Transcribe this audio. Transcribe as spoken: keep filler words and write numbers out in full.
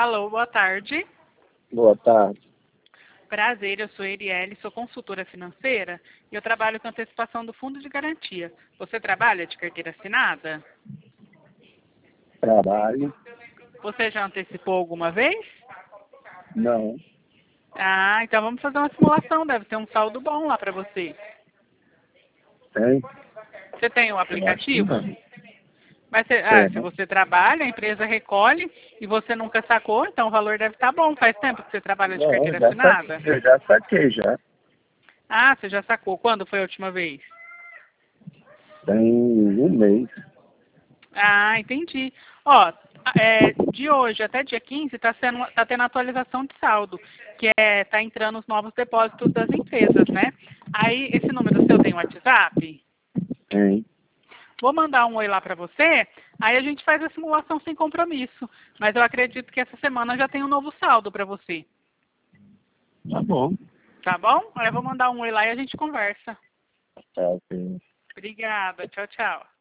Alô, boa tarde. Boa tarde. Prazer, eu sou Erielle, sou consultora financeira e eu trabalho com antecipação do fundo de garantia. Você trabalha de carteira assinada? Trabalho? Você já antecipou alguma vez? Não. Ah, então vamos fazer uma simulação, deve ter um saldo bom lá para você. Tem? Você tem o Eu acho que aplicativo? não. Mas você- ah, Tem, se né? você trabalha, a empresa recolhe e você nunca sacou, então o valor deve estar bom. Faz tempo que você trabalha de Não, carteira já assinada? saquei, eu já saquei já. Ah, você já sacou. Quando foi a última vez? Tem um mês. Ah, entendi. Ó, é, de hoje até dia quinze está sendo, tá tendo atualização de saldo, que é tá entrando os novos depósitos das empresas, né? Aí esse número seu tem WhatsApp? Tem. Vou mandar um oi lá para você, aí a gente faz a simulação sem compromisso. Mas eu acredito que essa semana já tem um novo saldo para você. Tá bom. Tá bom? Aí eu vou mandar um oi lá e a gente conversa. Tá, ok. Obrigada. Tchau, tchau.